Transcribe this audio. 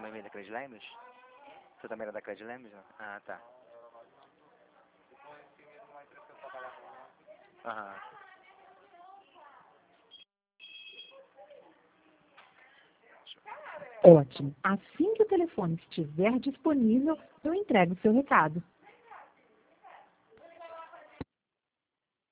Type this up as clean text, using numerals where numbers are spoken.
também vem da Cred Lemos? Você também era da Cred Lemos? Não? Ah, tá. Aham. Ótimo. Assim que o telefone estiver disponível, eu entrego o seu recado.